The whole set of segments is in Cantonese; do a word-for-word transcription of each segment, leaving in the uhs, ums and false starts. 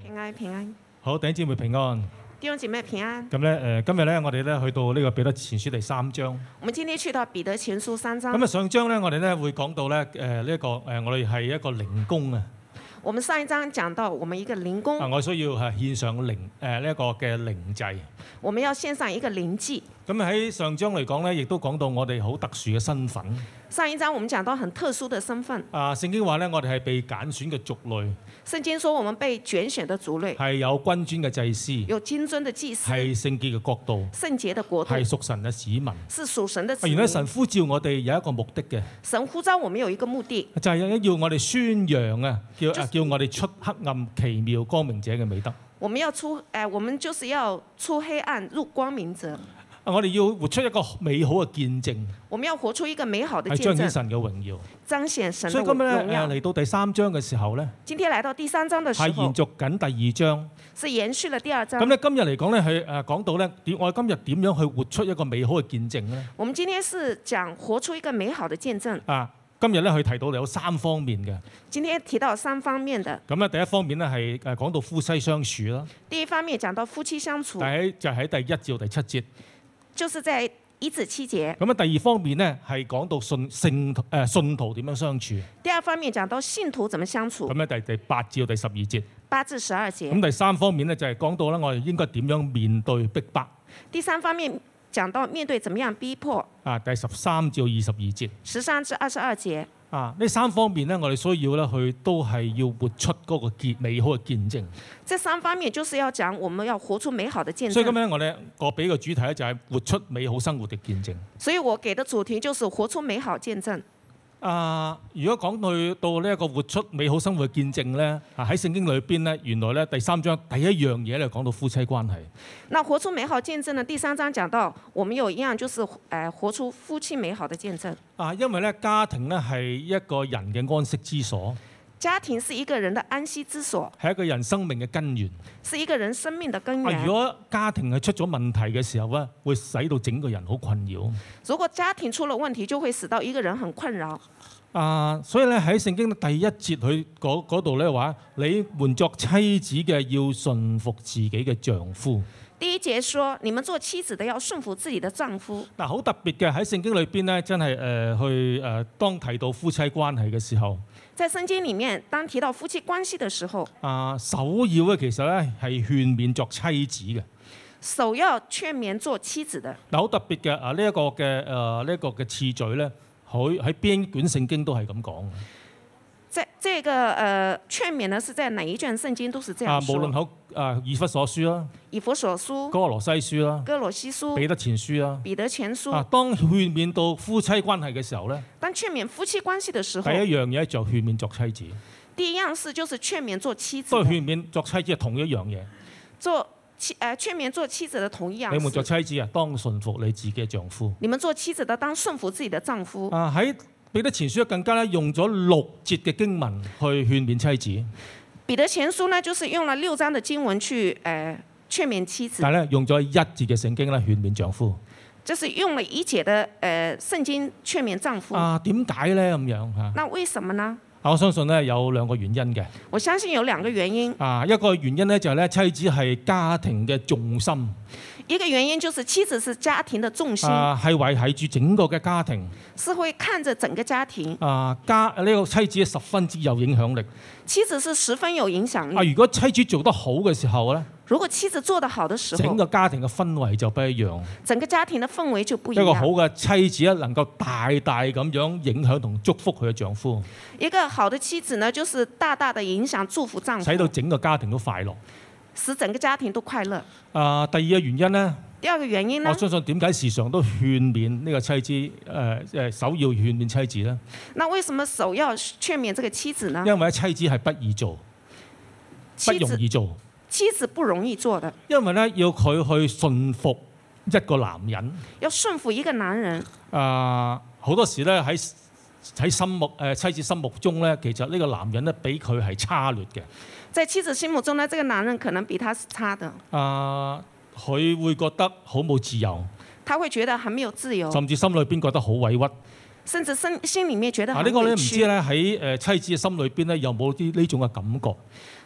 平安平安， 好，弟兄姊妹平安。 弟兄姐妹平安。 咁咧誒，今日咧我哋咧去到呢個彼得前書第三章。 我們今天去到彼得前書三章。 咁啊上章咧，我哋咧會講到咧誒呢一個誒，我哋係一個靈工啊。 我們上一章講到我們一個靈工。 啊，我需要係獻上靈誒呢一個嘅靈祭。 我們要獻上一個靈祭。 咁喺上章嚟講咧，亦都講到我哋好特殊嘅身份。 上一章我們講到很特殊的身份。 啊，聖經話咧，我哋係被揀選嘅族類。 聖經說我們被揀選的族類。 係有君尊嘅祭司。 有君尊的祭司。 係聖潔嘅國度。 聖潔的國度。 係屬神嘅子民。 是屬神的子民。 原來神呼召我哋有一個目的嘅。 神呼召我們有一個目的。就係要我哋宣揚啊，叫啊叫我哋出黑暗奇妙光明者嘅美德。 我們要出誒、呃，我們就是要出黑暗入光明者。 我哋要活出一個美好嘅見證。 我們要活出一個美好的見證。 係彰顯神嘅榮耀。 彰顯神的榮耀。 所以今日咧嚟到第三章嘅時候咧， 今天來到第三章嘅時候， 係延續緊第二章。 是延續了第二章。 咁咧今日嚟講咧，係誒講到咧點，我哋今日點樣去活出一個美好嘅見證咧？ 我們今天是講活出一個美好的見證。 啊，今日咧佢提到有三方面嘅。 今天提到三方面的。 咁咧第一方面咧係誒講到夫妻相處啦。 第一方面講到夫妻相處。 喺就喺第一至到第七節。 就是在一至七節。 咁啊，第二方面咧係講到信聖誒信徒點樣相處。 第二方面講到信徒怎麼相處。 咁咧第第八至到第十二節。 八至十二節。 咁第三方面咧就係講到咧，我哋應該點樣面對逼迫。 第三方面講到面對怎麼樣逼迫。 啊，第十三至到二十二節。 十三至二十二節。 啊！呢三方面咧，我哋需要咧去都係要活出嗰個見美好嘅見證。 這三方面就是要講，我們要活出美好的見證。 所以今日我哋我俾個主題咧就係活出美好生活嘅見證。 所以我給的主題就是活出美好見證。 啊！如果講到到呢一個活出美好生活嘅見證咧，啊喺聖經裏邊咧，原來咧第三章第一樣嘢咧講到夫妻關係。 那活出美好見證呢？第三章講到，我們有一樣就是誒活出夫妻美好的見證。 啊，因為咧家庭咧係一個人嘅安息之所。 家庭是一個人的安息之所， 係一個人生命嘅根源， 是一個人生命的根源。 如果家庭係出咗問題嘅時候咧，會使到整個人好困擾。 如果家庭出了問題，就會使到一個人很困擾。 啊，所以咧喺聖經第一節佢嗰度咧話：你們作妻子嘅要順服自己嘅丈夫。 第一節說：你們做妻子的要順服自己的丈夫。 嗱，好特別嘅喺聖經裏邊咧，真係誒、呃、去誒、呃、當提到夫妻關係嘅時候。 在聖經裡面，當提到夫妻關係的時候， 啊，首要嘅其實咧係勸勉作妻子嘅。 首要勸勉做妻子的。 嗱，好特別嘅啊，呢一個嘅誒呢一個嘅次序咧，佢喺邊卷聖經都係咁講。 在這個誒勸勉呢，是在哪一卷聖經都是這樣說。 啊，無論好啊，以弗所書啦， 以弗所書、 哥羅西書啦， 哥羅西書、 彼得前書啦， 彼得前書。 啊，當勸勉到夫妻關係嘅時候咧， 當勸勉夫妻關係嘅時候， 第一樣嘢就勸勉作妻子。 第一樣事就是勸勉做妻子。 都係勸勉作妻子係同一樣嘢。 做妻誒勸勉做妻子嘅同一樣事。 你們作妻子啊，當順服你自己嘅丈夫。 你們做妻子的當順服自己的丈夫。 啊，喺彼得前書更加咧用咗六節嘅經文去勸勉妻子。 彼得前書呢，就是用了六章的經文去誒、呃、勸勉妻子。 但係咧用咗一節嘅聖經咧勸勉丈夫。 就是用了一節的誒、呃、聖經勸勉丈夫。 啊，點解咧咁樣嚇？ 那為什麼呢？ 啊，我相信咧有兩個原因嘅。 我相信有兩個原因。 啊，一個原因咧就係咧妻子係家庭嘅重心。 一個原因就是妻子是家庭的重心。 啊，係維繫住整個嘅家庭。 是會看着整個家庭。 啊，家呢個妻子十分之有影響力。 妻子是十分有影響力。 啊，如果妻子做得好嘅時候咧， 如果妻子做得好的時候， 整個家庭嘅氛圍就不一樣。 整個家庭的氛圍就不一樣。 一個好嘅妻子咧，能夠大大咁樣影響同祝福佢嘅丈夫。 一個好的妻子呢，就是大大的影響祝福丈夫， 使到整個家庭都快樂， 使整個家庭都快樂。 啊，第二個原因呢？ 第二個原因呢？ 我相信點解時常都勸勉呢個妻子，誒、呃、誒首要勸勉妻子呢？ 那為什麼首要勸勉這個妻子呢？ 因為妻子係不易做，不容易做。 妻子不容易做的。 因為咧要佢去順服一個男人。 要順服一個男人。 啊，好多時咧喺喺心目誒、呃、妻子心目中咧，其實呢個男人咧比佢係差劣嘅。 在妻子心目中呢，這個男人可能比他是差的。 啊。佢會覺得好冇自由， 他會覺得很沒有自由， 甚至心裏邊覺得好委屈， 甚至心心裡面覺得很委屈。 啊，呢個咧唔知咧喺誒妻子嘅心裏邊咧有冇啲呢種嘅感覺？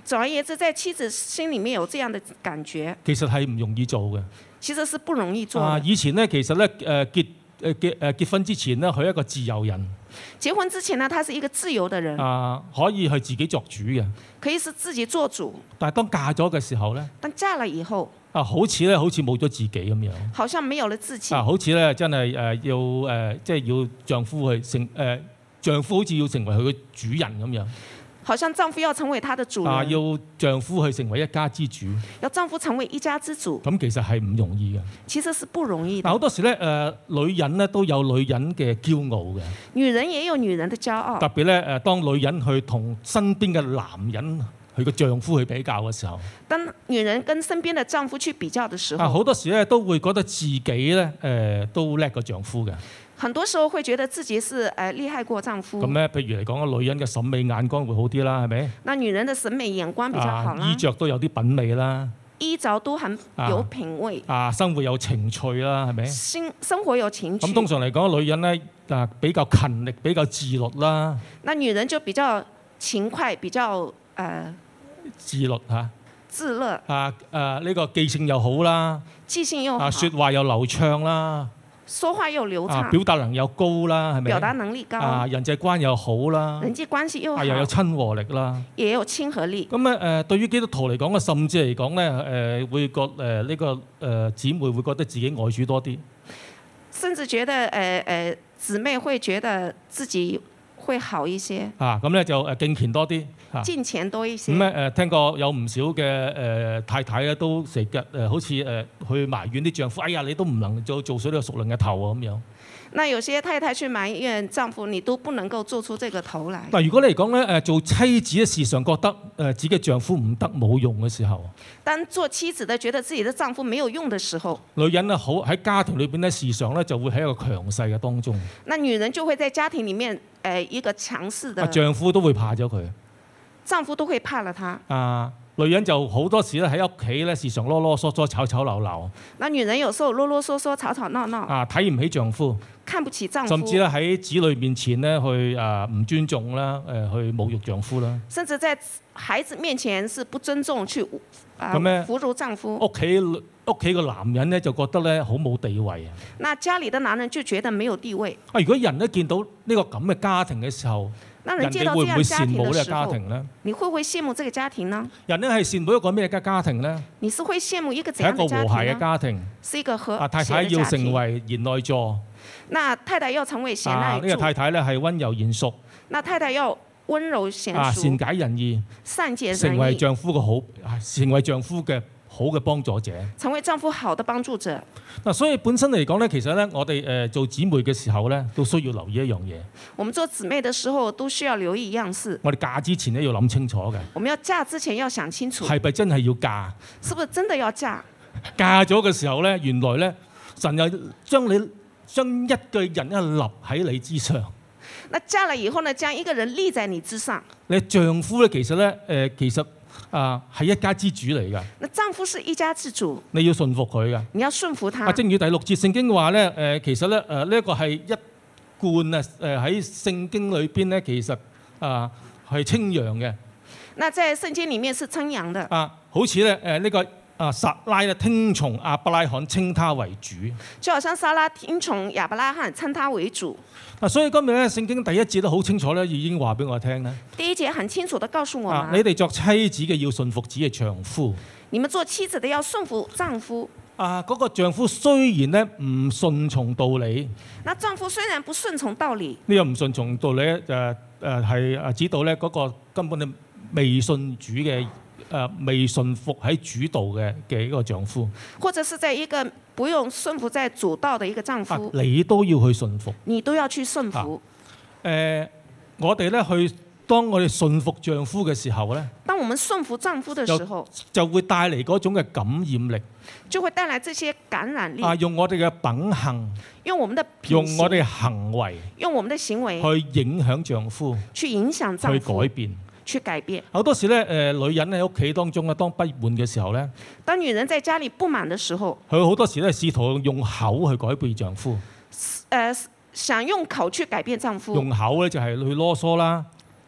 總而言之，在妻子心裏面有這樣的感覺， 其實係唔容易做嘅。 其實是不容易做的。 啊，以前咧其實咧誒結誒結誒結婚之前咧，佢係一個自由人。 結婚之前呢，他是一個自由的人， 啊，可以去自己作主嘅。 可以是自己做主。 但係當嫁咗嘅時候咧， 但嫁了以後， 啊，好似咧好似冇咗自己咁樣。 好像沒有了自己。 啊，好似咧真係誒要誒，即係要丈夫去成誒，丈夫好似要成為佢嘅主人咁樣。 好像丈夫要成為他的主人。 啊，要丈夫去成為一家之主。 要丈夫成為一家之主。 咁其實係唔容易嘅。 其實是不容易的。 但好多時咧誒、呃，女人咧都有女人嘅驕傲嘅。 女人也有女人的驕傲。 特別咧誒，當女人去同身邊嘅男人佢個丈夫去比較嘅時候， 當女人跟身邊嘅丈夫去比較嘅時候， 啊，好多時咧都會覺得自己咧誒、呃、都叻過丈夫嘅。 很多時候會覺得自己是誒厲害過丈夫。 咁咧，譬如嚟講，女人嘅審美眼光會好啲啦，係咪？ 那女人嘅審美眼光比較好啦。 啊、衣着都有啲品味啦。 衣着都很有品味。 啊，啊生活有情趣啦，係咪？ 生生活有情趣。 咁通常嚟講，女人咧啊比較勤力，比較自律啦。 那女人就比較勤快，比較誒、呃、 自律嚇。啊自律。 啊誒呢、這個記性又好啦。 記性又好。 啊，説話又流暢啦。 說話又流暢， 啊、表達能力又高啦，係咪？ 表達能力高， 啊，人際關係又好啦， 人際關係又好， 啊、又有親和力啦， 也有親和力。 咁咧誒，對於基督徒嚟講嘅，甚至嚟講咧誒，會覺誒呢、呃這個誒、呃、姊妹會覺得自己愛主多啲， 甚至覺得誒誒、呃呃、姊妹會覺得自己會好一些。 啊，咁咧就誒敬虔多啲。 敬虔多一些。 咁咧誒聽過有唔少嘅誒、呃、太太咧，都成日誒好似誒、呃、去埋怨啲丈夫，哎呀你都唔能做做水呢個屬靈嘅頭啊咁樣。 那有些太太去埋怨丈夫，你都不能夠做出這個頭來。 嗱，如果你嚟講咧誒做妻子嘅時常覺得誒自己嘅丈夫唔得冇用嘅時候， 當做妻子的覺得自己的丈夫沒有用的時候， 女人咧好喺家庭裏邊咧時常咧就會喺一個強勢嘅當中。 那女人就會在家庭裡面誒、呃、一個強勢的。 丈夫都會怕咗佢。 丈夫都會怕了他。 啊，女人就好多時咧喺屋企咧，時常囉囉嗦嗦、吵吵鬧鬧。 那女人有時候囉囉嗦嗦、吵吵鬧鬧。 啊，睇唔起丈夫。 看不起丈夫。 甚至咧喺子女面前咧去啊唔尊重啦，誒去侮辱丈夫啦。 甚至在孩子面前是不尊重去啊侮辱丈夫。 屋企屋企個男人咧就覺得咧好冇地位啊。 那家裡的男人就覺得沒有地位。 啊，如果人咧見到呢個咁嘅家庭嘅時候， 那人見到這樣家庭的時候，你會唔會羨慕這個家庭呢？ 人咧係羨慕一個咩嘅家庭呢？ 你是會羨慕一個怎樣的家庭呢？ 係一個和諧嘅家庭。 是一個和諧的家庭。 太太要成為賢內助。 那太太要成為賢內助。 啊，呢個太太咧係溫柔賢淑。 那太太要溫柔賢淑。 啊，善解人意。 善解人意。 成為丈夫嘅好，成為丈夫嘅好嘅幫助者。 成為丈夫好的幫助者。 嗱，所以本身嚟講咧，其實咧，我哋誒做姊妹嘅時候咧，都需要留意一樣嘢。 我們做姊妹嘅時候都需要留意一樣事。 我哋嫁之前咧要諗清楚嘅。 我們要嫁之前要想清楚。 係咪真係要嫁？ 是不是真的要嫁？ 嫁咗嘅時候咧，原來咧神又將你將一個人咧立喺你之上。 那嫁了以後呢，將一個人立在你之上。 你丈夫咧，其實咧誒、呃，其實。啊，係一家之主嚟㗎。 那丈夫是一家之主， 你要順服佢㗎。 你要順服他。 啊，正如第六節聖經話咧，誒、呃，其實咧，誒呢一個係一貫啊，誒喺聖經裏邊咧，其實啊係稱揚嘅。 那在聖經裡面是稱揚的。 啊，好似咧誒呢個啊撒拉咧聽從亞伯拉罕稱他為主。 就好像撒拉聽從亞伯拉罕稱他為主。 啊，所以今日咧聖經第一節都好清楚咧，已經話俾我聽咧。 第一節很清楚地告訴我們。 啊，你哋作妻子嘅要順服自己嘅丈夫。 你們做妻子的要順服丈夫。 啊，嗰、那個丈夫雖然咧唔順從道理。 那丈夫雖然不順從道理。 呢、這個唔順從道理咧，誒誒係誒指到咧嗰個根本咧未信主嘅。誒未順服喺主道嘅嘅一個丈夫， 或者是在一個不用順服在主道嘅一個丈夫， 啊、你都要去順服， 你都要去順服。 誒、啊呃，我哋咧去當我哋順服丈夫嘅時候咧， 當我們順服丈夫嘅時候， 就，就會帶嚟嗰種嘅感染力， 就會帶來這些感染力。 啊，用我哋嘅品行， 用我們的用我哋嘅行為， 用我們的行為去影響丈夫， 去影響丈夫， 去改變。 去改變。 好多時咧，誒、呃、女人喺屋企當中咧，當不滿嘅時候咧， 當女人在家裡不滿嘅時候， 佢好多時咧試圖用口去改變丈夫。 誒、呃，想用口去改變丈夫。 用口咧就係去囉嗦啦。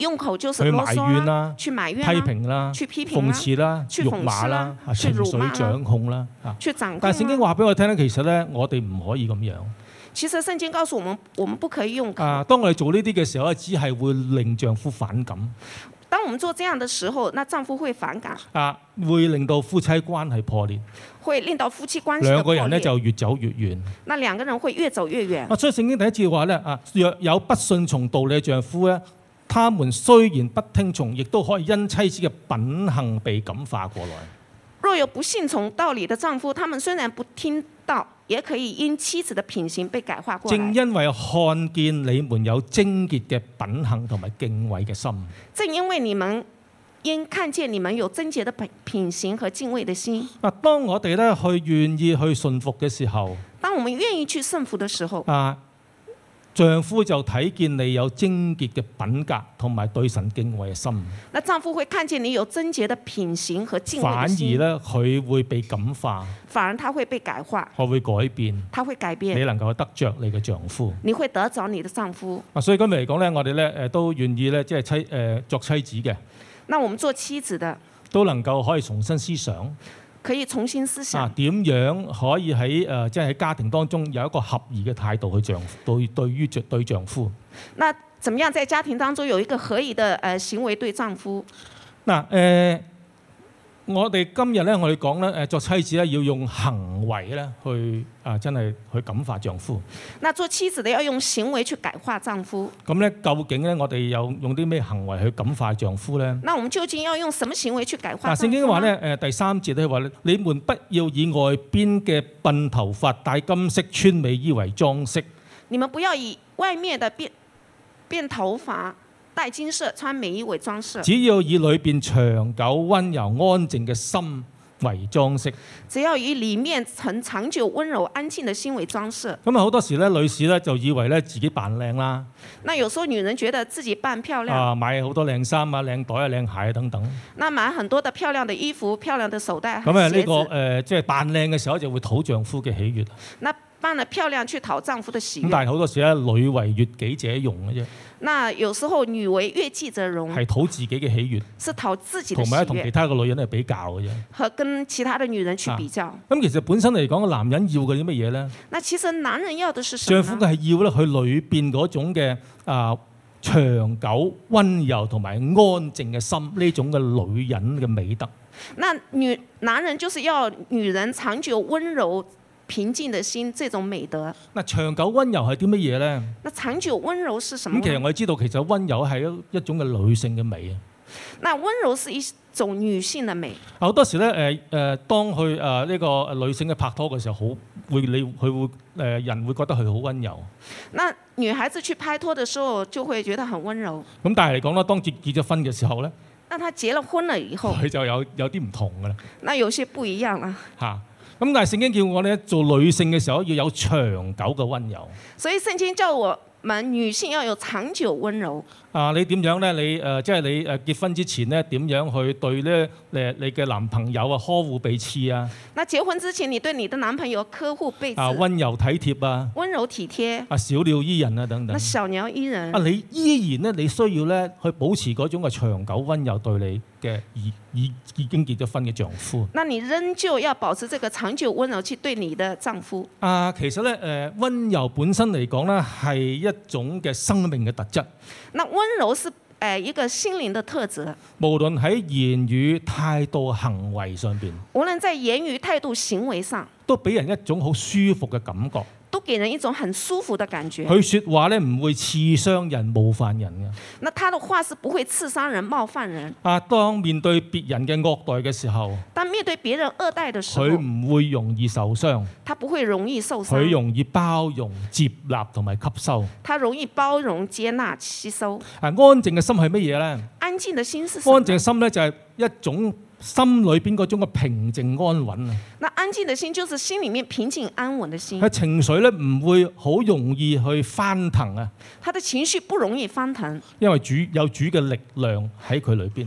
用口就是去埋囉嗦啦怨啦、 去埋批怨啦、 評啦、 去批評啦諷刺啦、 去辱諷刺啦罵啦、啊去情緒辱罵啦掌控啦。啊去掌控但係聖經啦。 話俾我聽咧，其實咧我哋唔可以咁樣。 其實聖經告訴我們，我們不可以用口。 啊，當我哋做呢啲嘅時候咧，只係會令丈夫反感。 當我們做這樣的時候，那丈夫會反感， 啊，會令到夫妻關係破裂， 會令到夫妻關係的兩個破裂。 人咧就越走越遠。 那兩個人會越走越遠。 啊，所以聖經第一節話咧，啊，若有不順從道理嘅丈夫咧，他們雖然不聽從，亦都可以因妻子嘅品行被感化過來。 若有不信從道理的丈夫，他們雖然不聽道，也可以因妻子的品行被改化過來。 正因為看見你們有貞潔嘅品行同埋敬畏嘅心。 正因為你們因看見你們有貞潔的品品行和敬畏的心。 啊，當我哋咧去願意去順服嘅時候， 當我們願意去順服的時候， 啊，丈夫就睇見你有貞潔嘅品格同埋對神敬畏嘅心。 那丈夫會看見你有貞潔的品行和敬畏反而的心， 咧佢會被感化， 反而他會被改化， 佢會改變， 他會改你變， 能夠得着你嘅丈夫。 你會得着你的丈夫。 啊，所以今日嚟講咧，我哋咧誒都願意咧，即係妻誒、呃、作妻子嘅， 那我們做妻子的， 都能夠可以重新思想可以重新思想啊，點樣可以喺誒、呃、即係喺家庭當中有一個合宜嘅態度去丈夫對對於對對丈夫。 那怎麼樣在家庭當中有一個合宜的呃行為對丈夫？ 嗱誒、呃，我哋今日咧，我哋講咧誒作妻子咧要用行為咧去啊，真係去感化丈夫。 那做妻子的要用行為去改化丈夫。 咁咧，究竟咧我哋有用啲咩行為去感化丈夫咧？ 那我們究竟要用什麼行為去改化丈嗱， 夫呢？ 聖經話咧，誒第三節咧話咧，你們不要以外邊嘅鬢頭髮、戴金飾、穿美衣為裝飾。 你們不要以外面的辮辮頭髮、戴金飾、穿美衣為裝飾， 只要以裏邊長久温柔安靜嘅心為裝飾。 只要以裡面曾長久温柔安靜的心為裝飾。 咁啊好多時咧，女士咧就以為咧自己扮靚啦， 那有時候女人覺得自己扮漂亮， 啊買好多靚衫啊、靚袋啊、靚鞋啊等等。 那買很多的漂亮的衣服、漂亮的手袋咁啊呢個和鞋子， 誒即係扮靚嘅時候就會討丈夫嘅喜悅。 那扮了漂亮去討丈夫的喜咁悅。 但係好多時咧，女為悅己者容嘅啫， 那有時候女為悅己者容， 係討自己嘅喜悅， 是討自己的喜同埋同其悅， 他嘅女人嚟比較嘅啫。 和跟其他的女人去比較。 咁其實本身嚟講，男人要嘅啲乜嘢咧？ 那其實男人要的是什丈麼呢？ 夫嘅係要咧佢裏邊嗰種嘅啊長久温柔同埋安靜嘅心，呢種嘅女人嘅美德。 那女男人就是要女人長久温柔平靜的心，這種美德。 嗱，長久温柔係啲乜嘢咧？ 那長久温柔是什麼咁其實呢？ 我哋知道，其實温柔係一一種嘅女性嘅美啊。 那温柔是一種女性的美。 好多時咧，誒、呃、誒，當佢誒呢個女性嘅拍拖嘅時候，好會你佢會誒、呃、人會覺得佢好温柔。 那女孩子去拍拖的時候，就會覺得很温柔。 咁但係嚟講啦，當結結咗婚嘅時候咧， 那她結了婚了以後， 佢就有有啲唔同㗎啦那有些不一樣啦。 嚇。咁但係聖經叫我哋做女性嘅時候要有長久嘅温柔。 所以聖經叫我們女性要有長久温柔。 啊，你點樣咧？你誒、呃、即係你誒結婚之前咧，點樣去對咧誒你嘅男朋友啊呵護備至啊？ 那結婚之前，你對你的男朋友呵護備啊， 至， 温柔體貼啊， 温柔體貼， 啊小鳥依人啊等等那。小鳥依人啊，。你依然咧，你需要咧去保持嗰種嘅長久温柔對你嘅已已已經結咗婚嘅丈夫。 那你仍舊要保持這個長久温柔去對你的丈夫。 啊，其實咧誒温柔本身嚟講咧係一種嘅生命嘅特質， 那温柔是誒一個心靈的特質， 無論喺言語、態度、行為上邊， 無論在言語、態度、行為上， 都俾人一種好舒服嘅感覺。 都給人一種很舒服的感覺。 佢説話咧唔會刺傷人、冒犯人嘅。 那他的話是不會刺傷人、冒犯人。 啊，當面對別人嘅惡待嘅時候， 當面對別人惡待的時候， 佢唔會容易受傷， 他不會容易受傷。 佢容易包容、接納同埋吸收。 他容易包容、接納、吸收。 啊，安靜嘅心係乜嘢咧？ 安靜的心是什麼？ 安靜嘅心咧就係一種心裏邊嗰種嘅平靜安穩啊！ 那安靜的心就是心裡面平靜安穩的心。 佢情緒咧唔會好容易去翻騰啊， 他的情緒不容易翻騰， 因為主有主嘅力量喺佢裏邊。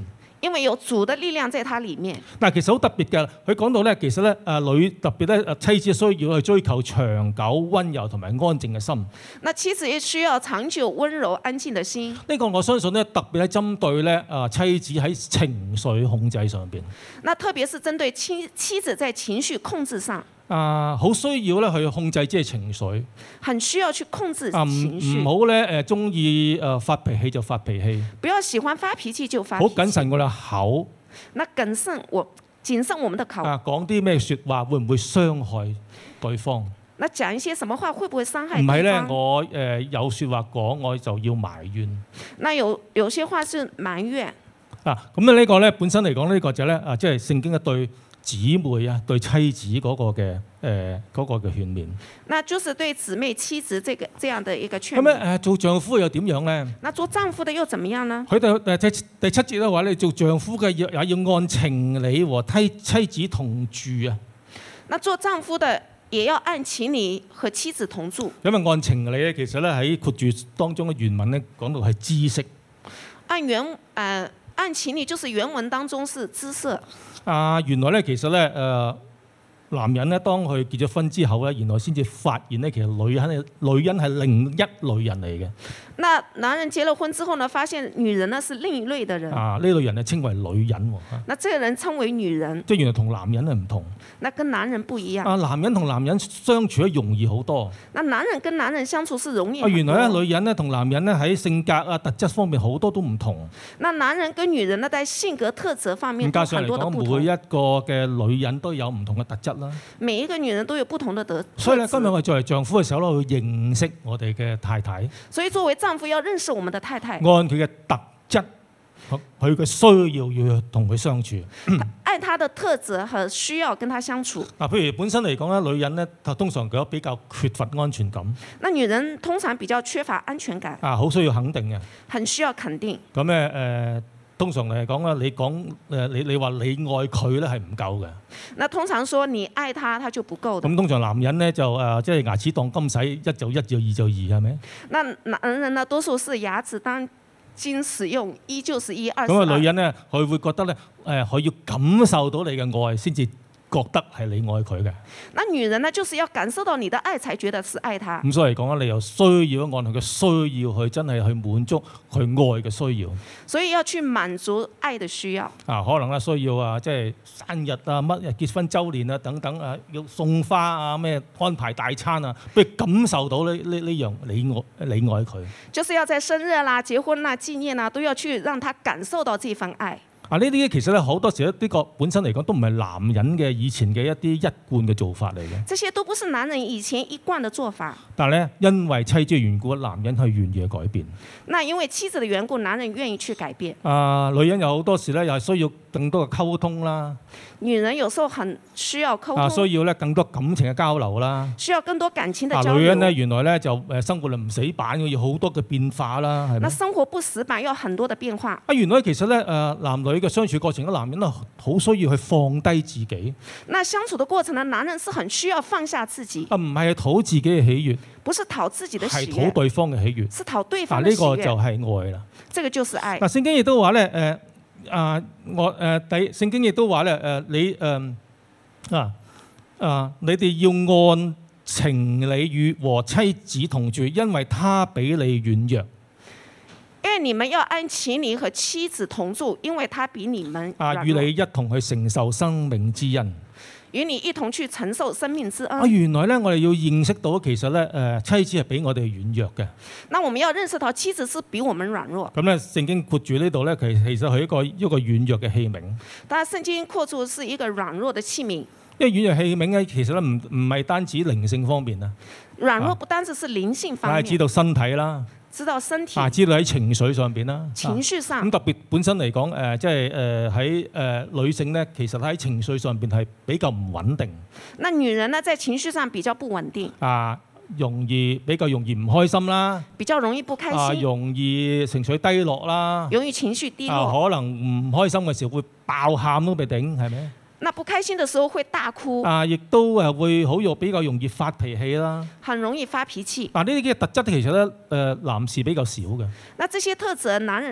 因為有主的力量在他裡面。 嗱，其實好特別嘅，佢講到咧，其實咧誒女特別咧誒妻子需要去追求長久溫柔同埋安靜嘅心。 那妻子也需要長久溫柔安靜的心。 呢個我相信咧特別係針對咧啊妻子喺情緒控制上邊。 那特別是針對妻妻子在情緒控制上。 啊，好需要咧去控制即係情緒。 很需要去控制啊， 情緒。 唔唔好咧誒中意誒發脾氣就發脾氣。 不要喜歡發脾氣就發脾氣。 好謹慎我哋口。 那謹慎我謹慎我們的口。 啊，講啲咩説話會唔會傷害對方？ 那講一些什麼話會不會傷害對方？ 唔係咧，我誒、呃、有説話講，我就要埋怨。 那有有些話是埋怨。 啊，咁啊呢個咧本身嚟講呢個就咧啊，即係聖經嘅對姊妹啊、對妻子嗰個嘅誒嗰個嘅勸勉。 那就是對姊妹妻子這個這樣的一個勸勉。 咁咧誒做丈夫又點樣咧？ 那做丈夫的又怎麼樣呢？ 佢哋誒第第七節咧話咧，做丈夫嘅要也要按情理和妻妻子同住啊。 那做丈夫的也要按情理和妻子同住。 因為按情理咧，其實咧喺括住當中嘅原文咧講到係知識。 按原誒、呃、按情理就是原文當中是知識。 啊，原來咧其實咧誒、呃、男人咧當佢結咗婚之後咧，原來先至發現咧其實女人係女人係另一類人嚟嘅。 那男人結了婚之後呢，發現女人呢是另一類的人。 啊，呢類人咧稱為女人喎。 那這個人稱為女人。 即係原來同男人係唔同。 那跟男人不一樣。 啊，男人同男人相處咧容易好多。 那男人跟男人相處是容易很多。 啊，原來咧女人咧同男人咧喺性格啊特質方面好多都唔同。 那男人跟女人呢，在性格特質方面都很多的不同。 加上嚟講，每一個嘅女人都有唔同嘅特質啦。 每一個女人都有不同的特質。 所以咧，今日我哋作為丈夫嘅時候咧，要認識我哋嘅太太。 所以作為丈夫要認識我們的太太。 按佢嘅特質，佢嘅需要要同佢相處。 按他的特質和需要跟他相處。 嗱，譬如本身嚟講咧，女人咧通常佢比較缺乏安全感。 那女人通常比較缺乏安全感。 啊，好需要肯定嘅。 很需要肯定。 咁咧誒，通常嚟講咧，你講誒你你話你愛佢咧係唔夠嘅。 那通常說你愛他，他就不夠的。 咁通常男人咧就誒即係牙齒當金使，一就一，就二就二，係咪？ 那男人呢，多數是牙齒當金使用，一就是一，二是二。 咁啊，女人咧，佢會覺得咧，誒，佢要感受到你嘅愛，先至覺得係你愛佢嘅。 那女人呢，就是要感受到你的愛，才覺得是愛他。 咁所以嚟講咧，你又需要按佢嘅需要去真係去滿足佢愛嘅需要。 所以要去滿足愛的需要。 啊，可能咧需要啊，即係生日啊、乜嘢結婚週年啊等等啊，要送花啊、咩安排大餐啊，俾佢感受到呢呢呢樣你愛你愛佢。 就是要在生日啦、結婚啦、紀念啦，都要去讓他感受到這份愛。 啊！呢啲其實咧好多時咧，呢個本身嚟講都唔係男人嘅以前嘅一啲一貫嘅做法嚟嘅。 這些都不是男人以前一貫嘅做法。 但係咧，因為妻子嘅緣故，男人係願意去改變。 那因為妻子嘅緣故，男人願意去改變。 啊，女人有好多時咧，又係需要更多嘅溝通啦。 女人有時候很需要溝通。 啊，需要咧更多感情嘅交流啦。 需要更多感情嘅交流。 啊，女人咧原來咧就誒生活係唔死板嘅，要好多嘅變化啦，係咪？ 那生活不死板，要很多嘅變化。 啊，原來其實咧誒男女嘅相處過程，男人啊好需要去放低自己。 那相處嘅過程呢，男人是很需要放下自己。 啊，唔係討自己嘅喜悅， 不是討自己的喜悅， 係討對方嘅喜悅。 是討對方嘅喜悅。 啊，呢個就係愛啦。 這個就是愛。 嗱，聖經亦都話咧誒。啊！我誒、呃、第聖經亦都話咧誒你誒啊啊！你哋要按情理與和妻子同住，因為他比你軟弱。 因為你們要按情理和妻子同住，因為他比你們啊，與你一同去承受生命之恩。 與你一同去承受生命之恩。 啊，原來咧，我哋要認識到其實咧，誒、呃、妻子係比我哋軟弱嘅。 那我們要認識到妻子是比我們軟弱。 咁咧，聖經括住呢度咧，其其實係一個一個軟弱嘅器皿。 但係聖經括住是一個軟弱嘅器皿。 因為軟弱器皿咧，其實咧唔唔係單止靈性方面啊。 軟弱不單止是靈性方面。 係知道身體啦。 知道身體， 啊，知道喺情緒上邊啦， 情緒上咁、啊、特別本身嚟講，誒、呃，即係誒喺誒女性咧，其實喺情緒上邊係比較唔穩定。 那女人呢，在情緒上比較不穩定。 啊，容易比較容易唔開心啦。 比較容易不開心。 啊，容易情緒低落啦。 容易情緒低落。 啊，可能唔開心嘅時候會爆喊都未定，係咪？ 那不開心的時候會大哭。 啊，亦都誒會好容比較容易發脾氣啦。 很容易發脾氣。 嗱，呢啲嘅特質其實咧，誒男士比較少嘅。 那這些特質男人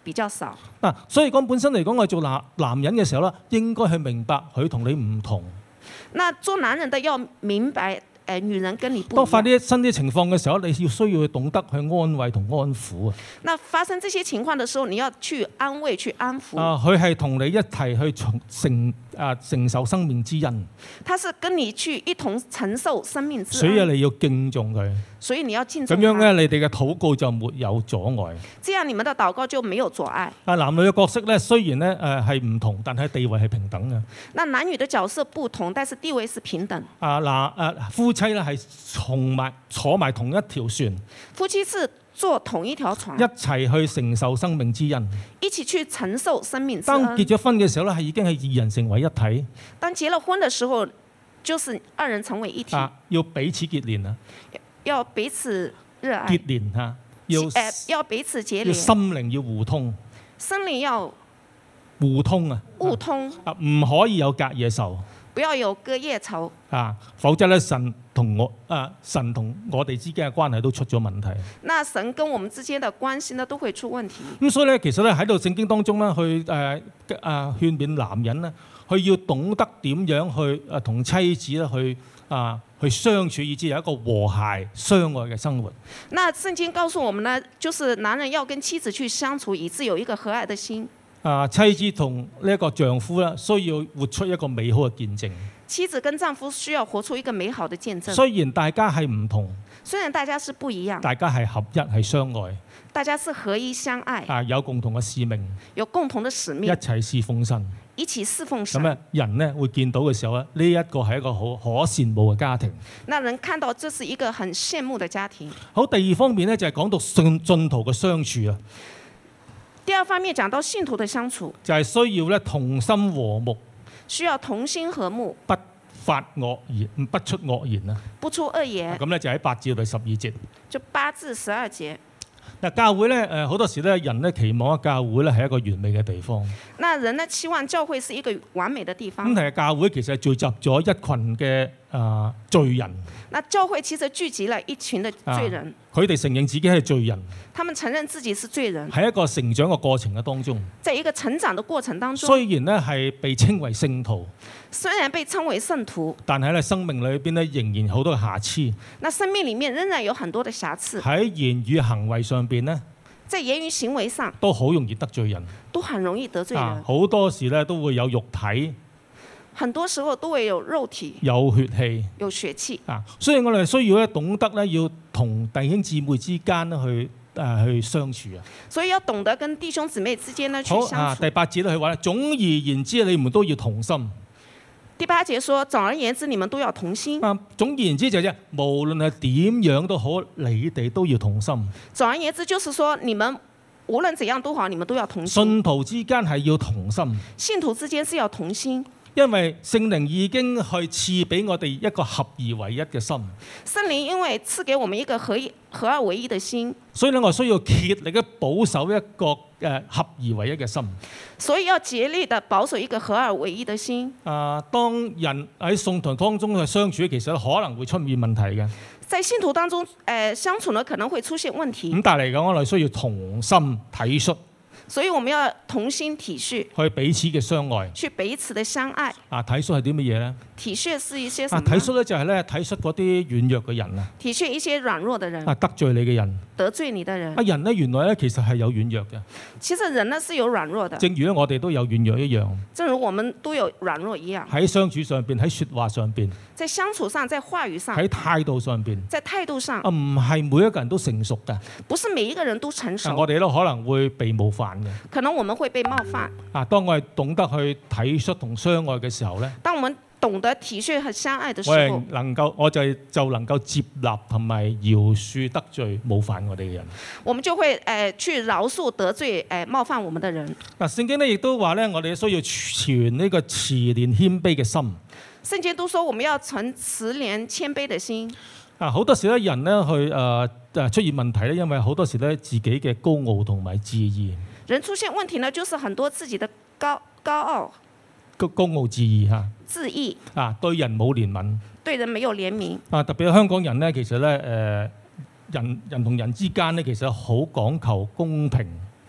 比較少。 嗱，所以講本身嚟講，我哋做男男人嘅時候咧，應該去明白佢同你唔同。 那做男人的要明白。誒，女人跟你不一樣。 當發啲新啲情況嘅時候，你要需要去懂得去安慰同安撫啊！ 那發生這些情況嘅時候，你要去安慰、去安撫。 啊，佢係同你一齊去承承啊承受生命之恩。 他是跟你去一同承受生命之恩。 所以你要敬重佢。 所以你要敬重。 咁樣咧，你哋嘅禱告就沒有阻礙。 這樣你們的禱告就沒有阻礙。 啊，男女嘅角色咧，雖然咧誒係唔同，但係地位係平等嘅。 那男女的角色不同，但是地位是平等。 啊嗱誒，夫妻咧係同埋坐埋同一條船。 夫妻是坐同一條船。 一齊去承受生命之恩。 一起去承受生命之恩。 當結咗婚嘅時候咧，係已經係二人成為一體。 當結了婚嘅時候，就是二人成為一體。 啊，要彼此結連啊！ 要彼此熱愛。 結連嚇，要誒、 呃、要彼此結連。 要心靈要互通。 心靈要互通啊！ 互通啊，唔可以有隔夜仇。 不要有隔夜仇。 啊，否則咧，神同我啊，神同我哋之間嘅關係都出咗問題。 那神跟我們之間嘅關係呢，都會出問題。 咁所以咧，其實咧喺度聖經當中咧，去誒啊勸勉男人咧，佢要懂得點樣去誒同妻子咧去啊去相處，以至有一個和諧相愛嘅生活。 那聖經告訴我們呢，就是男人要跟妻子去相處，以致有一個和藹的心。 啊，妻子同呢一個丈夫咧，需要活出一個美好嘅見證。 妻子跟丈夫需要活出一個美好的見證。 雖然大家係唔同， 雖然大家是不一樣， 大家係合一係相愛， 大家是合一相愛， 啊有共同嘅使命， 有共同的使命， 一齊侍奉神， 一起侍奉神。 咁咧人咧會見到嘅時候咧，呢一個係一個好可羨慕嘅家庭。 那人看到這是一個很羨慕的家庭。 好，第二方面咧就係講到信信徒嘅相處啊。 第二方面講到信徒的相處， 就係需要咧同心和睦， 需要同心和睦， 不發惡言，不出惡言啊。 不出惡言。 咁咧就喺八至到第十二節。 就八至十二節。 嗱，教會咧誒好多時咧人咧期望啊教會咧係一個完美嘅地方。 那人呢期望教會是一個完美的地方。 咁其實教會其實係聚集咗一群嘅啊罪人。 那教會其實聚集了一群的罪人。 佢哋承認自己係罪人。 他們承認自己是罪人。 喺一個成長嘅過程嘅當中。 在一個成長的過程當中。 雖然咧係被稱為聖徒。 雖然被稱為聖徒。 但係咧生命裏邊咧仍然好多嘅瑕疵。 那生命裡面仍然有很多的瑕疵。 喺言語行為上邊咧。 在言語行為上。 都好容易得罪人。 都很容易得罪人。 好、啊、多時咧都會有肉體。 很多時候都會有肉體。 有血氣。 有血氣。 啊，所以我哋需要咧懂得咧要同弟兄姊妹之間咧去誒、呃、去相處啊。所以要懂得跟弟兄姊妹之間呢去相處。 好啊，第八節咧佢話咧，總而言之，你們都要同心。 第八節說，總而言之，你們都要同心。 啊，總而言之就係、是，無論係點樣都好，你哋都要同心。 總而言之，就是說你們無論怎樣都好，你們都要同心。 信徒之間係要同心。 信徒之間是要同心。 因為聖靈已經去賜俾我哋一個合而為一嘅心。 聖靈因為賜給我們一個合一合二為一嘅心， 所以咧我需要竭力嘅保守一個誒合而為一嘅心。 所以要竭力的保守一個合二為一嘅心。 啊，當人喺信徒當中嘅相處，其實可能會出現問題嘅。 在信徒當中，誒、呃、相處呢可能會出現問題。 咁但係嚟講，我哋需要同心體恤。 所以我們要同心體恤， 去彼此嘅相愛， 去彼此的相愛。 啊，體恤係啲乜嘢咧？ 體恤是一些什麼？ 啊，體恤咧就係咧體恤嗰啲軟弱嘅人啊。 體恤一些軟弱嘅人。 啊，得罪你嘅人。 得罪你嘅人。 啊，人咧原來咧其實係有軟弱嘅。 其實人呢是有軟弱的。 正如咧我哋都有軟弱一樣。 正如我們都有軟弱一樣。 喺相處上邊，喺説話上邊。 在相處上，在話語上。 喺態度上邊。 在態度上。 啊，唔係每一個人都成熟嘅。 不是每一個人都成熟。 啊，我哋都可能會被冒犯嘅。 可能我們會被冒犯。 啊，當我哋懂得去體恤同相愛嘅時候咧。 當我們懂得體恤和相愛的時候， 我係能夠，我就就能夠接納同埋饒恕得罪冒犯我哋嘅人。 我們就會誒、呃、去饒恕得罪誒、呃、冒犯我們的人。 嗱，聖經咧亦都話咧，我哋需要存呢個慈憐謙卑嘅心。 聖經都說我們要存慈憐謙卑的心。 啊，好多時咧人咧去誒誒、呃、出現問題咧，因為好多時咧自己嘅高傲同埋自義。 人出現問題呢，就是很多自己的高高傲。 高高傲自義嚇。 自義。 啊，對人冇憐憫。 對人沒有憐憫。 啊，特別係香港人咧，其實咧誒、呃、人人同人之間咧，其實好講求公平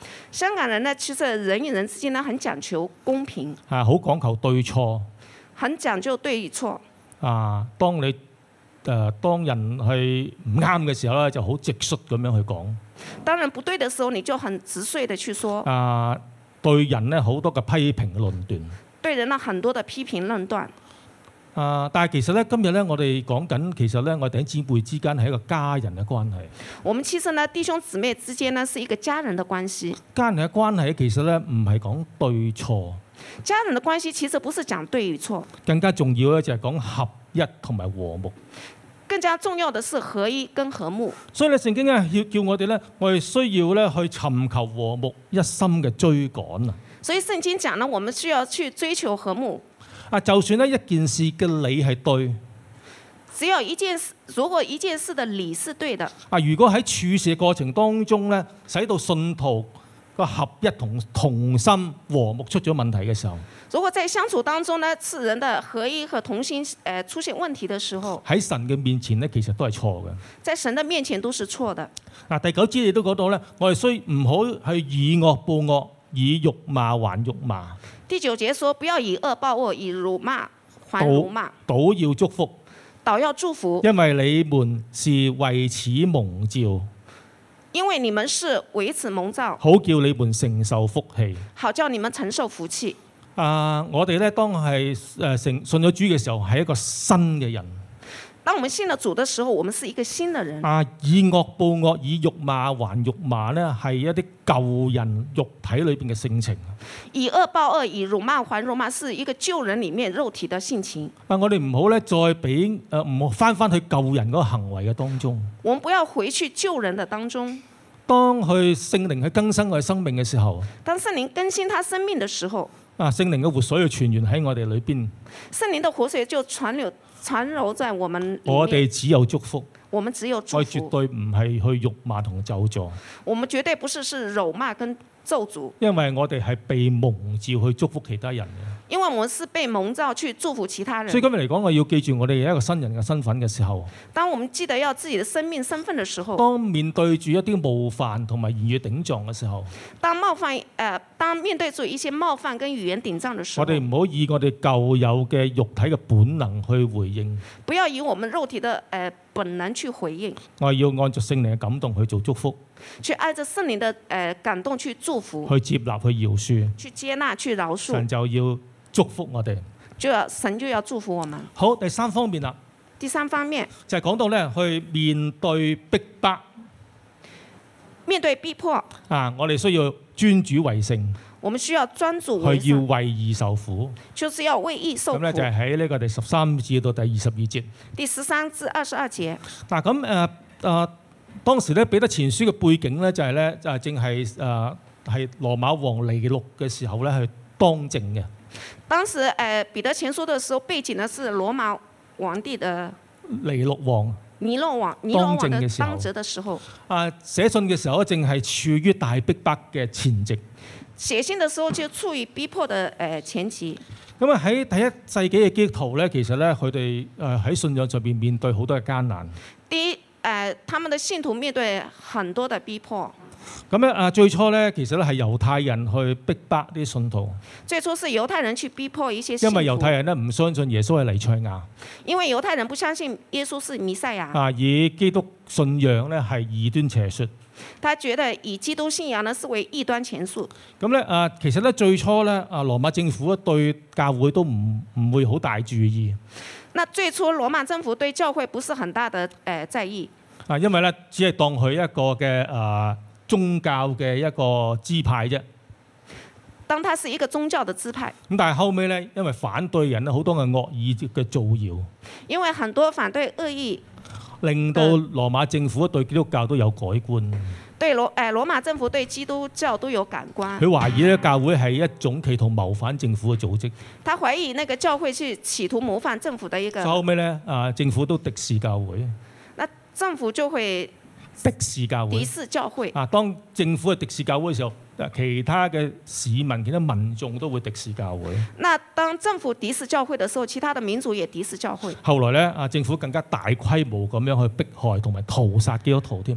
香港人呢，其實人與人之間呢，很講求公平， 啊，好講求對錯。 很講究對與錯。 啊，當你誒、呃、當人係唔啱嘅時候咧，就好直率咁樣去講。 當然不對的時候，你就很直率的去說。 啊，對人咧好多嘅批評論斷。 對人呢很多的批評論斷。 啊，但係其實咧，今日咧，我哋講緊，其實咧，我哋弟兄姊妹之間係一個家人嘅關係。 我們其實呢，弟兄姊妹之間呢，是一個家人的關係。 家人嘅關係其實咧，唔係講對錯。 家人的關係其實不是講對與錯， 更加重要咧就係講合一同埋和睦。 更加重要的是合一跟和睦。 所以咧，聖經咧要叫我哋咧，我哋需要咧去尋求和睦，一心嘅追趕啊！ 所以聖經講呢，我們需要去追求和睦。 啊，就算咧一件事嘅理係對， 只有一件事，如果一件事的理是對的， 啊，如果喺處事嘅過程當中咧，使到信徒個合一同同心和睦出咗問題嘅時候， 如果在相處當中呢，是人的合一和同心誒、呃、出現問題的時候， 喺神嘅面前咧，其實都係錯嘅。 在神的面前都是錯的。 嗱，第九節你都講到咧，我哋需唔好去以惡報惡，以辱罵還辱罵。 第九節說，不要以惡報惡，以辱罵還辱罵， 倒要祝福， 倒要祝福， 因為你們是為此蒙召， 因為你們是為此蒙召， 好叫你們承受福氣。 好叫你們承受福氣。 啊，我哋咧當係誒信信咗主嘅時候，係一個新嘅人。 當我們信了主的時候，我們是一個新的人。 啊，以惡報惡，以辱罵還辱罵咧，係一啲舊人肉體裏邊嘅性情。 以惡報惡，以辱罵還辱罵，是一個舊人裡面肉體的性情。 啊，我哋唔好咧再俾誒唔好翻翻去舊人嗰個行為嘅當中。 我們不要回去舊人的當中。 當去聖靈去更新我哋生命嘅時候， 當聖靈更新他生命的時候， 啊，聖靈嘅活水就泉源喺我哋裏邊。 聖靈的活水就傳流傳流在我們裡面。 我哋只有祝福。 我們只有祝福。 我絕對唔係去辱罵同咒詛。 我們絕對不是是辱罵跟咒詛。 因為我哋係被蒙召去祝福其他人嘅。 因為我們是被蒙召去祝福其他人。 所以今日嚟講，我要記住我哋有一個新人嘅身份嘅時候。 當我們記得要自己的生命身份的時候。 當面對住一啲冒犯同埋言語頂撞嘅時候。 當冒犯誒、呃，當面對住一些冒犯跟語言頂撞的時候。 我哋唔好以我哋舊有嘅肉體嘅本能去回應。 不要以我們肉體的誒、呃、本能去回應。 我係要按照聖靈嘅感動去做祝福。 去按照聖靈的誒、呃、感動去祝福。 去接納，去饒恕。 去接納，去饒恕。 神就要祝福我哋。 就要神就要祝福我們。 好，第三方面啦。 第三方面就係講到咧，去面對逼迫。 面對逼迫。 啊，我哋需要尊主為聖。 我們需要專主為聖。 佢要為義受苦。 就是要為義受苦。 咁咧就係喺呢個第十三至到第二十二節。 第十三至二十二節。 嗱咁誒誒，當時咧彼得前書嘅背景咧就係咧就係正係誒係羅馬王尼祿嘅時候咧係當政嘅。 當時誒彼得前書嘅時候背景呢是羅馬皇帝的尼祿王。 尼祿王尼祿王嘅當值嘅時候。啊， 寫信嘅時候咧正係處於大逼迫嘅前夕。 寫信嘅時候就處於逼迫嘅誒前期。 咁啊喺第一世紀嘅基督徒咧，其實咧佢哋誒喺信仰上邊面對好多嘅艱難。 第一誒，他們的信徒面對很多的逼迫。 咁咧啊，最初咧其實咧係猶太人去逼迫啲信徒。 最初是猶太人去逼迫一些信徒。 因為猶太人咧唔相信耶穌係彌賽亞。 因為猶太人不相信耶穌是彌賽亞。 啊，以基督信仰咧係異端邪說。 他覺得以基督信仰呢是為異端邪說。 咁咧啊，其實咧最初咧啊，羅馬政府咧對教會都唔唔會好大注意。 那最初羅馬政府對教會不是很大的誒、呃、在意。啊， 因為咧只係當佢一個嘅啊。宗教嘅一個支派啫。 當它是一個宗教的支派。 咁但係後尾咧，因為反對人咧好多嘅惡意嘅造謠。 因為很多反對惡意， 令到羅馬政府對基督教都有改觀。 對羅誒羅馬政府對基督教都有改觀。 佢懷疑咧教會係一種企圖謀反政府嘅組織。 他懷疑那個教會是企圖謀反政府的一個。 後尾咧啊，政府都敵視教會。 那政府就會。 敵視教會， 敵視教會啊！當政府係敵視教會嘅時候，其他嘅市民、其他民眾都會敵視教會。 那當政府敵視教會嘅時候，其他的民族也敵視教會。 後來咧，啊政府更加大規模咁樣去迫害同埋屠殺基督徒添。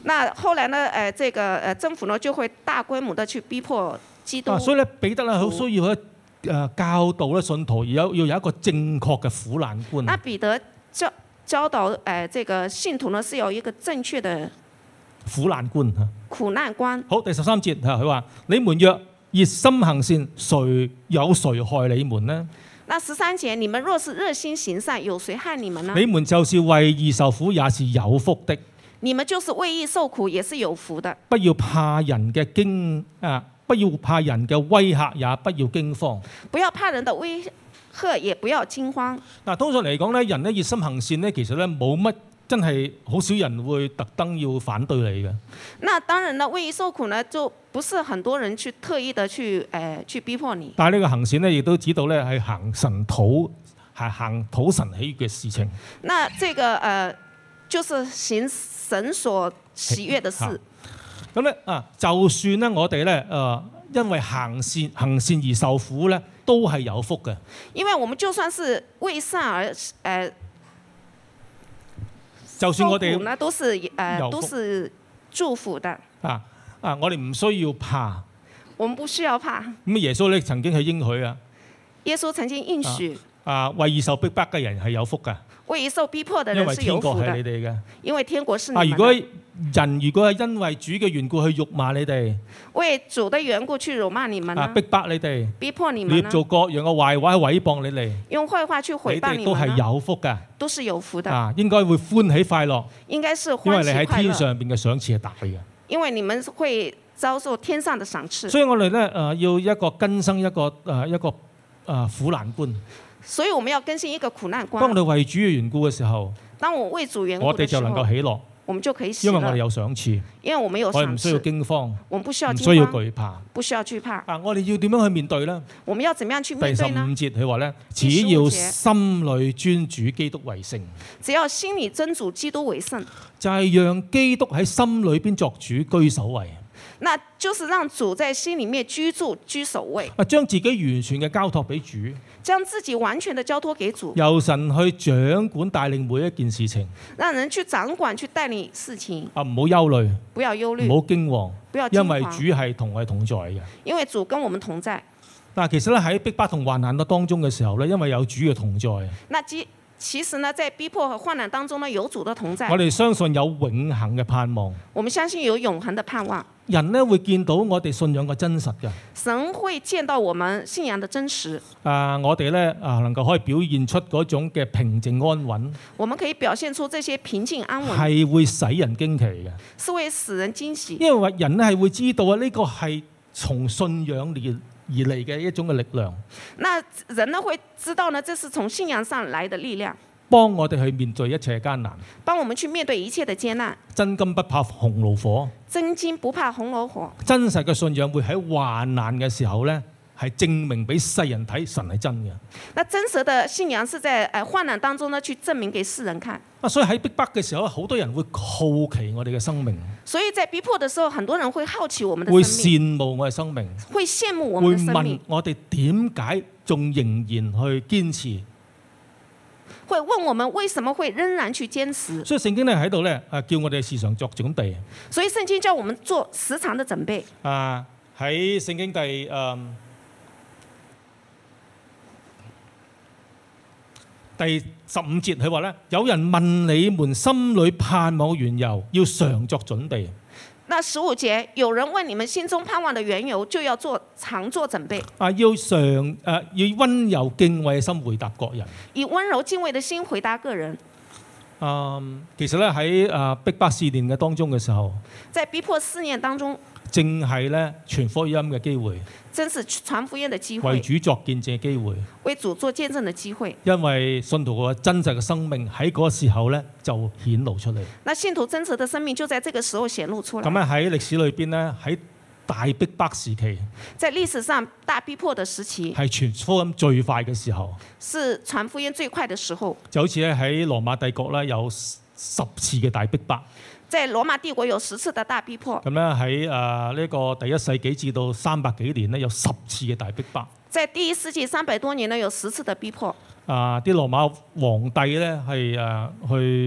那後來呢？誒、呃，這個誒、呃、政府呢就會大規模的去逼迫基督。 啊，所以咧彼得咧好需要咧誒教導咧信徒，要有要有一個正確嘅苦難觀。 那彼得教教導誒、呃，這個信徒呢是有一個正確的苦難觀嚇。 苦難觀。 好，第十三節嚇佢話：你們若熱心行善，誰有誰害你們呢？ 那十三節，你們若是熱心行善，有誰害你們呢？ 你們就是為義受苦，也是有福的。 你們就是為義受苦，也是有福的。 不要怕人嘅驚啊，不要怕人嘅威嚇，也不要驚慌。 不要怕人的威嚇，也不要驚慌。 嗱，通常嚟講咧，人咧熱心行善咧，其實咧冇乜真係好少人會特登要反對你嘅。 那當然呢，為義受苦呢，就不是很多人去特意的去誒、呃、去逼迫你。 但係呢個行善咧，亦都指到咧係行神討係行討神喜悅嘅事情。 那這個誒、呃，就是行神所喜悅的事。 咁咧啊，就算咧我哋咧誒，因為行善行善而受苦咧，都係有福嘅。 因為我們就算是為善而誒。呃就算我哋呢，都是誒、呃，都是祝福的。 啊啊！我哋唔需要怕。 我們不需要怕。 咁耶穌咧曾經係應許啊。 耶穌曾經應許。 啊，為義受逼迫嘅人係有福㗎。 為義受逼迫嘅人是有福的。因為天國係你哋嘅。 因為天國是你們的。 啊，如果人如果係因為主嘅緣故去辱罵你哋， 為主的緣故去辱罵你們呢？ 啊，逼迫你哋， 逼迫你們呢？ 你做各樣嘅壞話去毀謗你哋， 用壞話去毀謗你們呢？ 你哋都係有福㗎。 都是有福的。 啊，應該會歡喜快樂。 應該是歡喜快樂。 因為你喺天上邊嘅賞賜係大嘅。 因為你們會遭受天上的賞賜。 所以我哋咧誒要一個更新一個誒一個誒苦難觀。 所以我們要更新一個苦難觀。 當我哋為主嘅緣故嘅時候， 當我為主緣故嘅時候， 我哋就能夠喜樂。 我們就可以喜樂。 因為我哋有賞賜。 因為我們有賞賜。 我哋唔需要驚慌。 我們不需要驚慌。 唔需要懼怕。 不需要懼怕。 啊，我哋要點樣去面對呢？ 我們要怎麼樣去面對呢？ 第十五節佢話咧，只要心裏尊主基督為聖。 只要心裏尊主基督為聖。就係、是、讓基督喺心裏邊作主居首位。 那就是讓主在心裏面居住居首位。 啊，將自己完全嘅交託俾主。 將自己完全的交託給主。 由神去掌管帶領每一件事情。 讓人去掌管去帶領事情。 啊，唔好憂慮。 不要憂慮。 唔好驚惶。 不要驚惶。 因為主係同我哋同在嘅。 因為主跟我們同在。 嗱，其實咧喺逼迫同患難嘅當中嘅時候咧，因為有主嘅同在。 那其實呢，在逼迫和患難當中呢，有主的同在。 我哋相信有永恆嘅盼望。 我們相信有永恆的盼望。 人呢會見到我哋信仰嘅真實嘅。 神會見到我們信仰的真實。 啊，我哋咧啊，能夠可以表現出嗰種嘅平靜安穩。 我們可以表現出這些平靜安穩。 係會使人驚奇嘅。 是會使人驚喜。 因為人咧係會知道啊，呢個係從信仰而而嚟嘅一種嘅力量。 那人呢會知道呢，這是從信仰上來的力量， 幫我哋去面對一切艱難， 幫我們去面對一切的艱難。 真金不怕紅爐火， 真金不怕紅爐火。 真實嘅信仰會喺患難嘅時候呢，係證明俾世人睇神係真嘅。 那真實的信仰是在誒患難當中呢，去證明給世人看。 啊，所以喺逼迫嘅時候，好多人會好奇我哋嘅生命。 所以在逼迫的時候，很多人會好奇我們的生命， 會羨慕我嘅生命， 會羨慕我們的生命， 會問我哋點解仲仍然去堅持。 會問我們為什麼會仍然去堅持。 所以聖經咧喺度咧，啊叫我哋時常作準備。 所以聖經叫我們做時常的準備。 啊，喺聖經第誒、嗯、第十五節佢話咧，有人問你們心裏盼望緣由，要常作準備。 那十五節，有人問你們心中盼望的緣由，就要做常做準備。 啊，要常誒、呃，以溫柔敬畏嘅心回答各人。 以溫柔敬畏的心回答個人。 嗯，其實咧喺誒逼迫試煉嘅當中嘅時候， 在逼迫試煉當中， 正係咧傳福音嘅機會。 真是傳福音的機會。 為主作見證嘅機會。 為主做見證的機會。 因為信徒嘅真實嘅生命喺嗰個時候咧就顯露出嚟。 那信徒真實的生命就在這個時候顯露出來。 咁咧喺歷史裏邊咧，喺大逼迫時期， 在歷史上大逼迫的時期， 係傳福音最快嘅時候。 是傳福音最快的時候。 就好似咧喺羅馬帝國咧有十次嘅大逼迫。 在羅馬帝國有十次的大逼迫。 咁咧喺誒呢個第一世紀至到三百幾年咧有十次嘅大逼迫。 在第一世紀三百多年呢有十次的逼迫。 啊！啲羅馬皇帝咧係誒去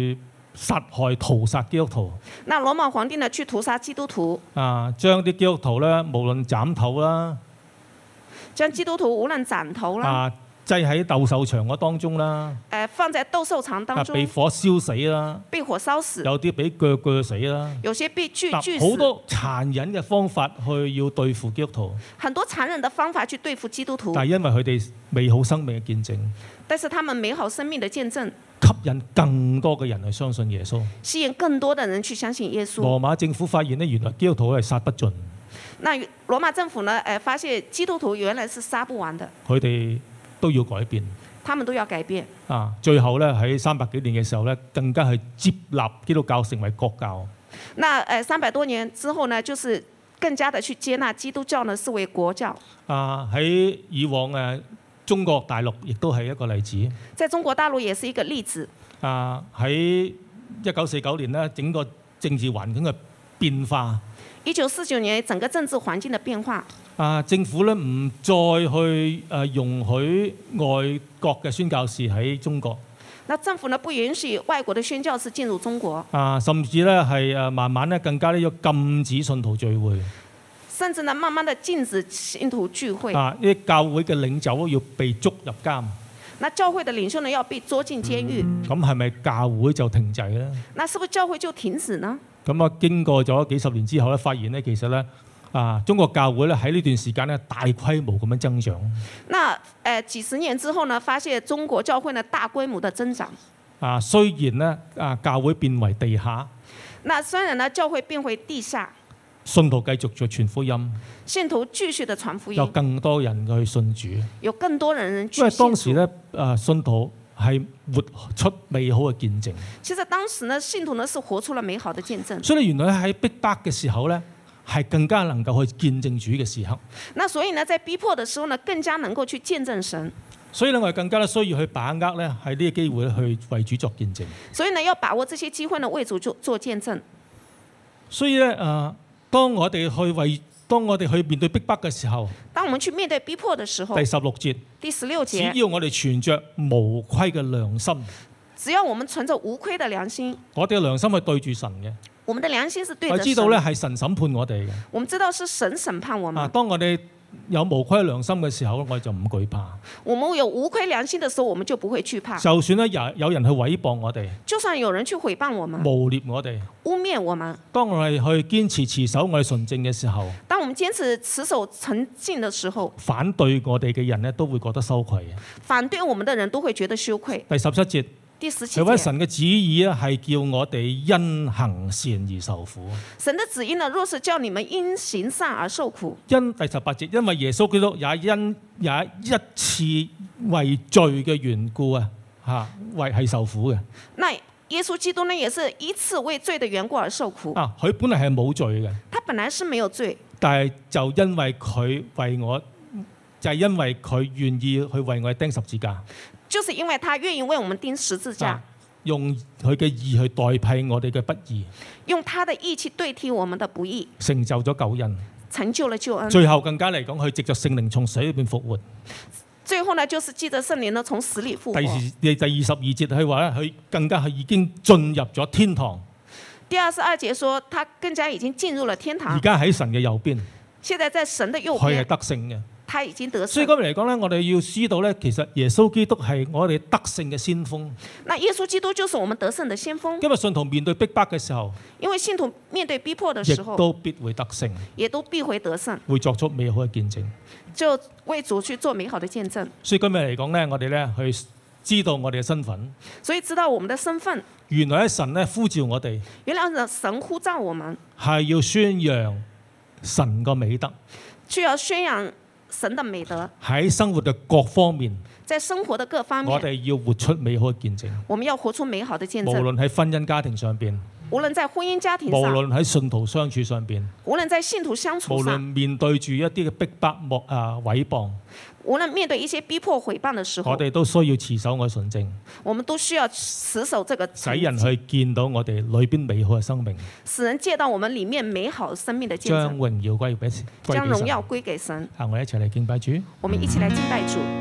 殺害屠殺基督徒那羅馬皇帝呢去屠殺基督徒， 啊，將啲基督徒咧無論斬頭啦， 將基督徒無論斬頭啦， 啊擠喺鬥獸場嗰當中啦， 誒放在鬥獸場當啊中， 被火燒死啦， 被火燒死， 有啲俾鋸鋸死啦， 有些被鋸鋸好死， 多殘忍嘅方法去要對付基督徒， 很多殘忍的方法去對付基督徒， 但係因為佢哋美好生命嘅見證， 但是他們美好生命的見證， 吸引更多嘅人去相信耶穌。 吸引更多的人去相信耶穌。 羅馬政府發現呢，原來基督徒係殺不盡， 那羅馬政府呢？誒，發現基督徒原來是殺不完的， 佢哋都要改變。 他們都要改變。 啊，最後咧喺三百幾年嘅時候咧，更加係接納基督教成為國教。 那誒三百多年之後呢，就是更加的去接納基督教呢，視為國教。 啊，喺以往誒中國大陸亦都係一個例子。 在中國大陸也是一個例子。 啊，喺一九四九年呢，整個政治環境嘅變化。 一九四九年整個政治環境的變化。 啊，政府咧唔再去誒容許外國嘅宣教士喺中國。 那政府呢不允許外國的宣教士進入中國。 啊，甚至咧係誒慢慢咧更加咧要禁止信徒聚會。 甚至呢慢慢的禁止信徒聚會。 啊，呢啲教會嘅領袖要被捉入監。 那教會的領袖呢要被捉進監獄。 咁係咪教會就停滯咧？ 那是不是教會就停止呢？ 咁啊，經過咗幾十年之後咧，發現咧其實咧啊，中國教會咧喺呢段時間咧大規模咁樣增長。 那誒、呃、幾十年之後呢，發現中國教會呢大規模的增長。 啊，雖然咧啊教會變為地下。 那雖然呢教會變為地下。 信徒繼續在傳福音。 信徒繼續的傳福音。 有更多人去信主。 有更多人去信主。 因為當時咧啊信徒係活出美好嘅見證。 其實當時呢，信徒呢是活出了美好的見證。 所以原來喺逼迫嘅時候咧，係更加能夠去見證主嘅時刻。 那所以呢，在逼迫的時候呢，更加能夠去見證神。 所以呢，我哋更加咧需要去把握咧喺呢個機會去為主作見證。 所以呢，要把握這些機會呢，為主做做見證。 所以咧啊，當我哋去為當我哋去面對逼迫嘅時候， 當我們去面對逼迫的時候， 第十六節， 第十六節， 只要我哋存着無虧嘅良心， 只要我們存着無虧的良心， 我哋嘅良心係對住神嘅。 我們的良心是對着神。 我知道咧係神審判我哋嘅。 我們知道是神審判我們。 啊，當我哋有無虧良心嘅時候，我哋就唔懼怕。 我們有無虧良心的時候，我們就不會懼怕。 就算咧有有人去毀謗我哋， 就算有人去毀謗我們， 誣蔑我哋， 污蔑我們， 當我哋去堅持持守我哋純正嘅時候， 當我們堅持持守純正的時候， 反對我哋嘅人咧都會覺得羞愧嘅。 反對我們的人都會覺得羞愧。 第十七節。 第十七節， 係為神嘅旨意咧，係叫我哋因行善而受苦。 神的旨意呢，若是叫你們因行善而受苦。 因第十八節，因為耶穌基督也因也一次為罪嘅緣故啊，嚇為係受苦嘅。 那耶穌基督呢，也是一次為罪的緣故而受苦。 啊，佢本來係冇罪嘅， 他本來是沒有罪， 但係就因為佢為我，就係、是、因為佢願意去為我哋釘十字架。 就是因為他願意為我們釘十字架， 啊、用佢嘅義去代替我哋嘅不義， 用他的義去對替我們的不義， 成就咗救恩， 成就了救恩。 最後更加嚟講，佢藉着聖靈從死裏邊復活。 最後呢，就是藉着聖靈呢從死裏復活。 第第二十二節佢話咧，佢更加係已經進入咗天堂。 第二十二節說，他更加已經進入了天堂。 而家喺神嘅右邊， 現在在神的右邊， 佢係得勝嘅。 他已經得勝。 所以今日嚟講咧，我哋要知道咧，其實耶穌基督係我哋得勝嘅先鋒。 那耶穌基督就是我們得勝的先鋒。 因為信徒面對逼迫嘅時候， 因為信徒面對逼迫的時候， 亦都必會得勝， 也都必會得勝， 會作出美好嘅見證， 就為主去做美好的見證。 所以今日嚟講咧，我哋咧去知道我哋嘅身份。 所以知道我們的身份。 原來神咧呼召我哋， 原來神呼召我們係要宣揚神個美德， 需要宣揚神的美德喺生活嘅各方面， 在生活的各方面， 我哋要活出美好嘅見證。 我們要活出美好的見證。 無論喺婚姻家庭上邊， 無論在婚姻家庭上， 無論喺信徒相處上邊， 無論在信徒相處上， 無論面對住一啲嘅逼迫、莫啊毀謗， 無論面對一些逼迫毀謗的時候， 我哋都需要持守我純正。 我們都需要持守這個， 使人去見到我哋裏邊美好嘅生命， 使人見到我們裡面美好生命的見證， 將榮耀歸俾神， 將榮耀歸給神。 啊，我哋一齊嚟敬拜主。 我們一起來敬拜主。